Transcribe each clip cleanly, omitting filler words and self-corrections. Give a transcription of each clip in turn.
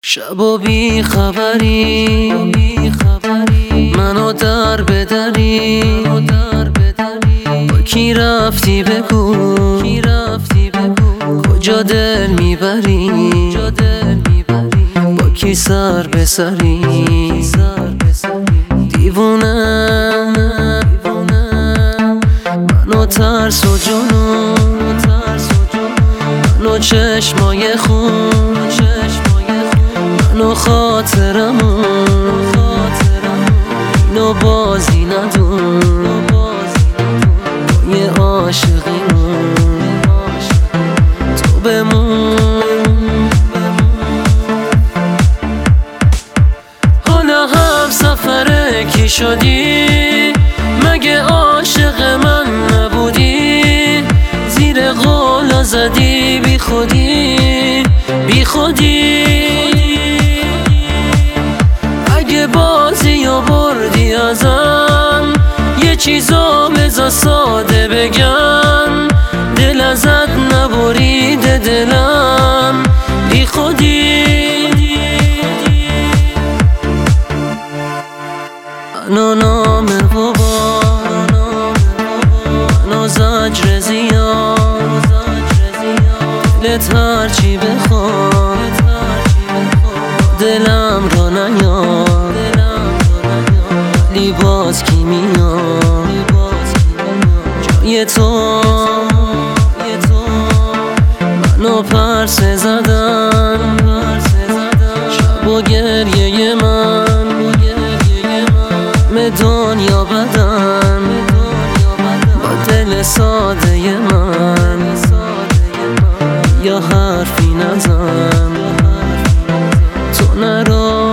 شب و بی خبری منو در بدری با کی رفتی بگو کجا دل میبری با کی سر به سری دیوونه منو ترس و جنون منو چشمای خون منو خاطرمون اینو بازی ندون با یه عاشقیمون تو بمون. حالا هم سفره کی شدی؟ مگه عاشق من نبودی؟ زیر قولا زدی بی خودی اگه بازی و بردی ازم یه چیزا بذار ساده بگم دل ازت نبریده دلم بی خودی منو نام بابا منو زجر زیاد دلت هرچی بخواد دلم رو نیاد ولی باز کی میاد جای تو منو پرسه زدن شب و گریه من دنیا بدن با دل ساده من یا حرفی نزن تو نرو.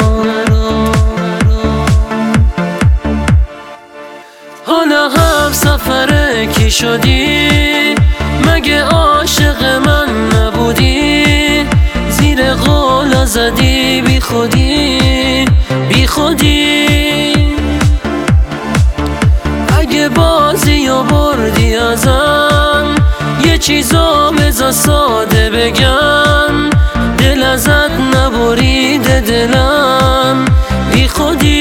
حالا هم سفره کی شدی؟ مگه عاشق من نبودی؟ زیر قولا زدی بی خودی اگه بازی و بردی ازم یه چیزا بذار ساده بگم دل ازت نبریده دلم بی خودی